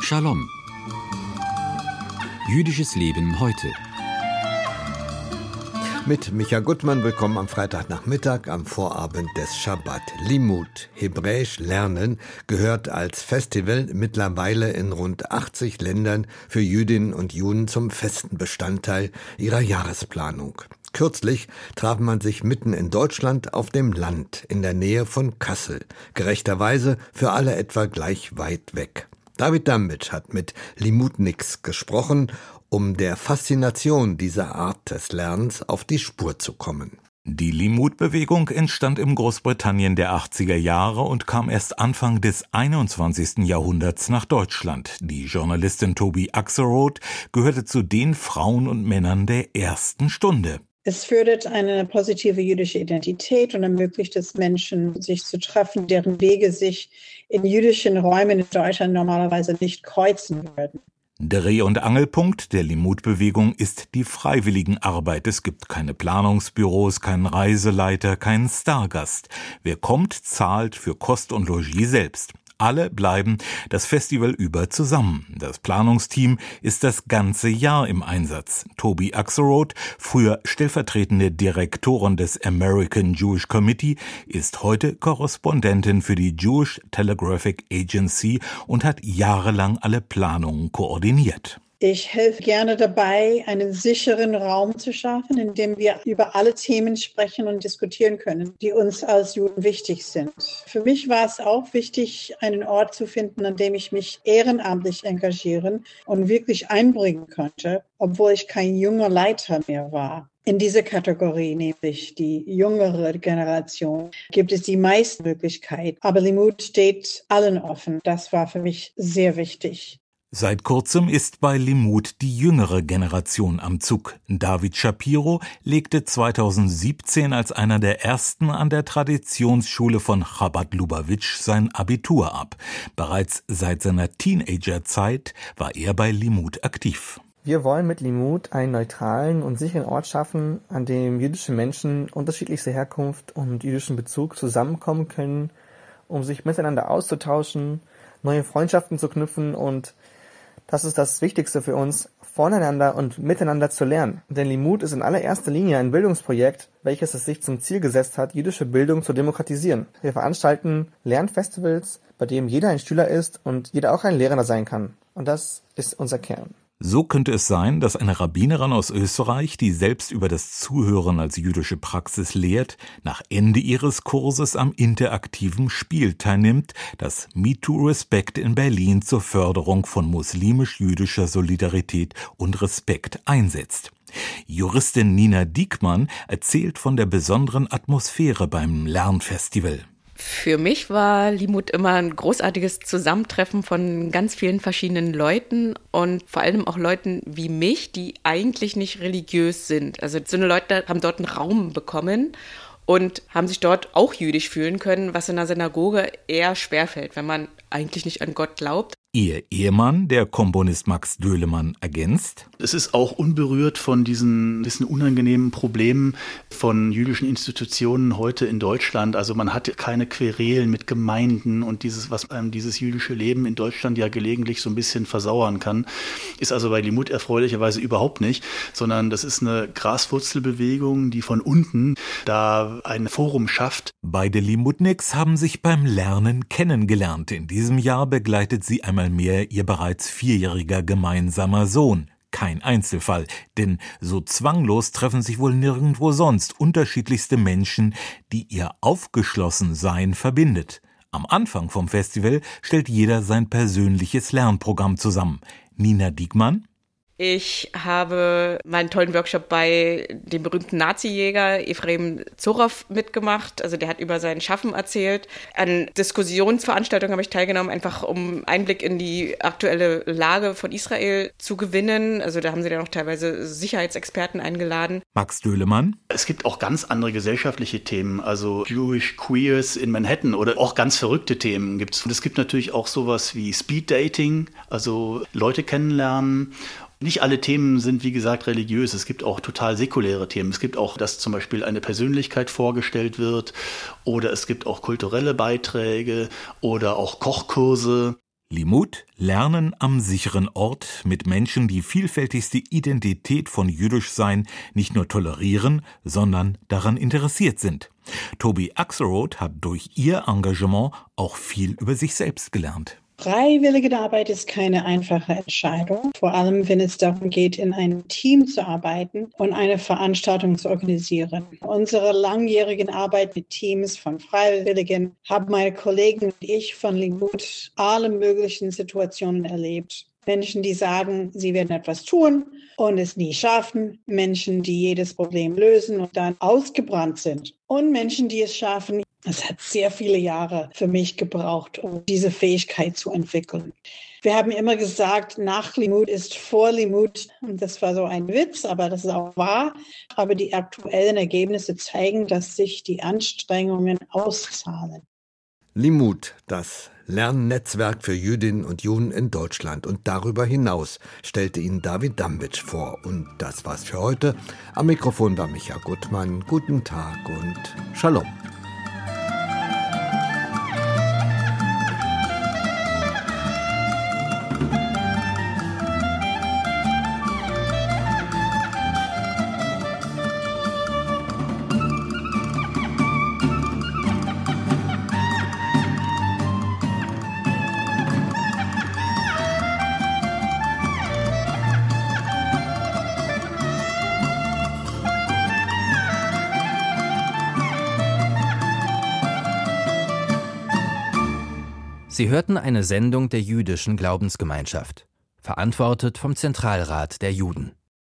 Shalom. Jüdisches Leben heute. Mit Micha Gutmann, willkommen am Freitagnachmittag, am Vorabend des Schabbat. Limud, Hebräisch lernen, gehört als Festival mittlerweile in rund 80 Ländern für Jüdinnen und Juden zum festen Bestandteil ihrer Jahresplanung. Kürzlich traf man sich mitten in Deutschland auf dem Land, in der Nähe von Kassel. Gerechterweise für alle etwa gleich weit weg. David Dambic hat mit Limudniks gesprochen, um der Faszination dieser Art des Lernens auf die Spur zu kommen. Die Limud-Bewegung entstand in Großbritannien der 80er Jahre und kam erst Anfang des 21. Jahrhunderts nach Deutschland. Die Journalistin Tobi Axelrod gehörte zu den Frauen und Männern der ersten Stunde. Es fördert eine positive jüdische Identität und ermöglicht es Menschen, sich zu treffen, deren Wege sich in jüdischen Räumen in Deutschland normalerweise nicht kreuzen würden. Dreh- und Angelpunkt der Limud-Bewegung ist die Freiwilligenarbeit. Es gibt keine Planungsbüros, keinen Reiseleiter, keinen Stargast. Wer kommt, zahlt für Kost und Logis selbst. Alle bleiben das Festival über zusammen. Das Planungsteam ist das ganze Jahr im Einsatz. Tobi Axelrod, früher stellvertretende Direktorin des American Jewish Committee, ist heute Korrespondentin für die Jewish Telegraphic Agency und hat jahrelang alle Planungen koordiniert. Ich helfe gerne dabei, einen sicheren Raum zu schaffen, in dem wir über alle Themen sprechen und diskutieren können, die uns als Juden wichtig sind. Für mich war es auch wichtig, einen Ort zu finden, an dem ich mich ehrenamtlich engagieren und wirklich einbringen konnte, obwohl ich kein junger Leiter mehr war. In dieser Kategorie, nämlich die jüngere Generation, gibt es die meisten Möglichkeiten. Aber Limud steht allen offen. Das war für mich sehr wichtig. Seit kurzem ist bei Limud die jüngere Generation am Zug. David Shapiro legte 2017 als einer der ersten an der Traditionsschule von Chabad Lubavitch sein Abitur ab. Bereits seit seiner Teenagerzeit war er bei Limud aktiv. Wir wollen mit Limud einen neutralen und sicheren Ort schaffen, an dem jüdische Menschen unterschiedlichster Herkunft und jüdischen Bezug zusammenkommen können, um sich miteinander auszutauschen, neue Freundschaften zu knüpfen, und das ist das Wichtigste für uns, voneinander und miteinander zu lernen. Denn Limud ist in allererster Linie ein Bildungsprojekt, welches es sich zum Ziel gesetzt hat, jüdische Bildung zu demokratisieren. Wir veranstalten Lernfestivals, bei dem jeder ein Schüler ist und jeder auch ein Lehrender sein kann. Und das ist unser Kern. So könnte es sein, dass eine Rabbinerin aus Österreich, die selbst über das Zuhören als jüdische Praxis lehrt, nach Ende ihres Kurses am interaktiven Spiel teilnimmt, das Meet to Respect in Berlin zur Förderung von muslimisch-jüdischer Solidarität und Respekt einsetzt. Juristin Nina Diekmann erzählt von der besonderen Atmosphäre beim Lernfestival. Für mich war Limud immer ein großartiges Zusammentreffen von ganz vielen verschiedenen Leuten und vor allem auch Leuten wie mich, die eigentlich nicht religiös sind. Also so eine Leute haben dort einen Raum bekommen und haben sich dort auch jüdisch fühlen können, was in der Synagoge eher schwerfällt, wenn man eigentlich nicht an Gott glaubt. Ihr Ehemann, der Komponist Max Döhlemann, ergänzt: Es ist auch unberührt von diesen bisschen unangenehmen Problemen von jüdischen Institutionen heute in Deutschland. Also man hat keine Querelen mit Gemeinden und was einem dieses jüdische Leben in Deutschland ja gelegentlich so ein bisschen versauern kann, ist also bei Limud erfreulicherweise überhaupt nicht, sondern das ist eine Graswurzelbewegung, die von unten da ein Forum schafft. Beide Limudniks haben sich beim Lernen kennengelernt. In diesem Jahr begleitet sie einmal mehr ihr bereits 4-jähriger gemeinsamer Sohn. Kein Einzelfall, denn so zwanglos treffen sich wohl nirgendwo sonst unterschiedlichste Menschen, die ihr Aufgeschlossensein verbindet. Am Anfang vom Festival stellt jeder sein persönliches Lernprogramm zusammen. Nina Diekmann: Ich habe meinen tollen Workshop bei dem berühmten Nazi-Jäger Efraim Zorow mitgemacht. Also der hat über sein Schaffen erzählt. An Diskussionsveranstaltungen habe ich teilgenommen, einfach um Einblick in die aktuelle Lage von Israel zu gewinnen. Also da haben sie dann auch teilweise Sicherheitsexperten eingeladen. Max Döhlemann: Es gibt auch ganz andere gesellschaftliche Themen, also Jewish Queers in Manhattan oder auch ganz verrückte Themen gibt's. Und es gibt natürlich auch sowas wie Speed Dating, also Leute kennenlernen. Nicht alle Themen sind, wie gesagt, religiös. Es gibt auch total säkuläre Themen. Es gibt auch, dass zum Beispiel eine Persönlichkeit vorgestellt wird, oder es gibt auch kulturelle Beiträge oder auch Kochkurse. Limud, Lernen am sicheren Ort mit Menschen, die vielfältigste Identität von Jüdischsein nicht nur tolerieren, sondern daran interessiert sind. Tobi Axelrod hat durch ihr Engagement auch viel über sich selbst gelernt. Freiwillige Arbeit ist keine einfache Entscheidung, vor allem wenn es darum geht, in einem Team zu arbeiten und eine Veranstaltung zu organisieren. Unsere langjährigen Arbeit mit Teams von Freiwilligen haben meine Kollegen und ich von Limud alle möglichen Situationen erlebt. Menschen, die sagen, sie werden etwas tun und es nie schaffen. Menschen, die jedes Problem lösen und dann ausgebrannt sind. Und Menschen, die es schaffen. Es hat sehr viele Jahre für mich gebraucht, um diese Fähigkeit zu entwickeln. Wir haben immer gesagt, nach Limud ist vor Limud. Und das war so ein Witz, aber das ist auch wahr. Aber die aktuellen Ergebnisse zeigen, dass sich die Anstrengungen auszahlen. Limud, das Lernnetzwerk für Jüdinnen und Juden in Deutschland und darüber hinaus, stellte Ihnen David Damwitsch vor. Und das war's für heute. Am Mikrofon war Micha Gutmann. Guten Tag und Shalom. Sie hörten eine Sendung der Jüdischen Glaubensgemeinschaft, verantwortet vom Zentralrat der Juden.